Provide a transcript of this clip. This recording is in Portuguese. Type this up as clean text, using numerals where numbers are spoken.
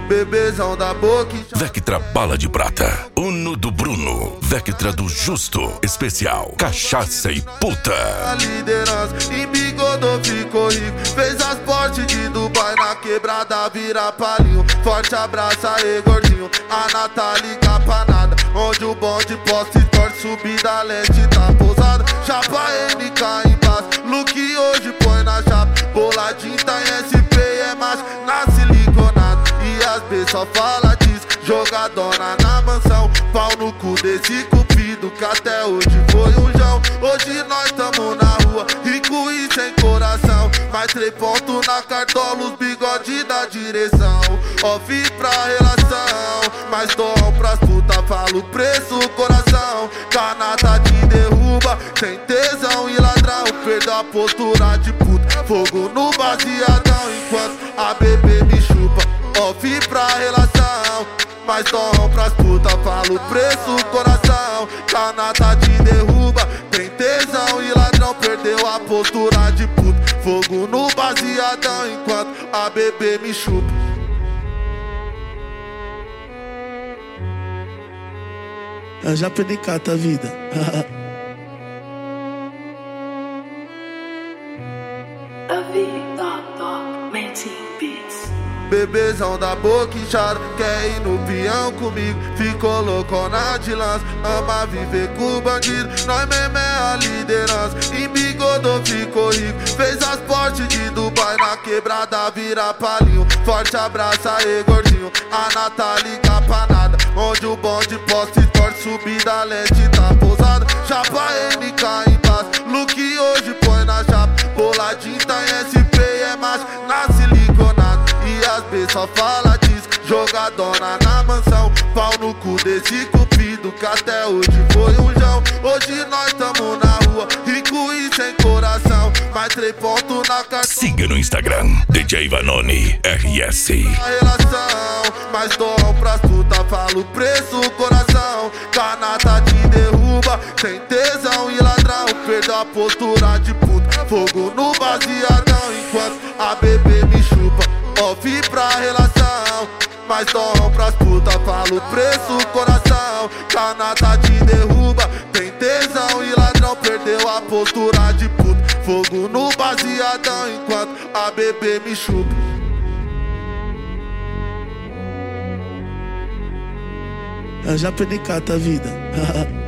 Bebezão da boca. Vectra bala de prata. Uno do Bruno. Vectra do Justo. Especial. Cachaça e puta. A liderança embigodou, ficou rico. Fez as portes de Dubai, na quebrada vira palinho. Forte abraço aí, gordinho. A Natália capanada, onde o bonde posta e torce. Subida leste tá pousada. Chapa NK embaixo. Look hoje põe na chapa. Boladinho tá em SP, é macho na siliconada. E as B só fala disso. Jogadona na mansão. Pau no cu desse cupido que até hoje foi um jão. Hoje nós tamo na rua, rico e sem coração. Mais 3 pontos na cartola, os bigode da direção. Off pra relação, mais dom pras puta. Falo preço, coração. Canata te derruba, sem tesão e ladrão. Perdeu a postura de puta. Fogo no baseadão, enquanto a bebê me chupa. Off pra relação, mais dom pras puta. Falo preço, coração. Canata te derruba, tem tesão e ladrão. Perdeu a postura de puta. Fogo no baseadão, enquanto a bebê me chupa. Eu já perdi cata a vida. Bebezão da boca inchada, quer ir no peão comigo. Ficou loucona de lança, ama viver com bandido. Nós mesmo é a liderança, embigodou, ficou rico. Fez as portes de Dubai, na quebrada vira palinho. Forte abraço aí, gordinho. A Natália capanada, onde o bonde posta e torce. Subida leste tá pousada. Chapa NK embaixo, look hoje põe na chapa. Boladinho tá em SP, é macho na siliconada. E as B só fala disso. Jogadona na mansão. Pau no cu desse cupido que até hoje foi um jão. Hoje nós tamo na rua, rico e sem coração. Mais 3 pontos na carta. Siga no Instagram, DJ Vanoni RS. A relação, mais dom pras puta. Falo preço, coração. Canata te derruba, sem tesão e ladrão. Perdeu a postura de puta. Fogo no baseadão, enquanto a bebê me chupa. Off pra relação, mais dom pras puta. Falo preço, coração. Canata te derruba, tem tesão e ladrão. Perdeu a postura de puta. Fogo no baseadão, enquanto a bebê me chupa. Eu já perdi cata a vida.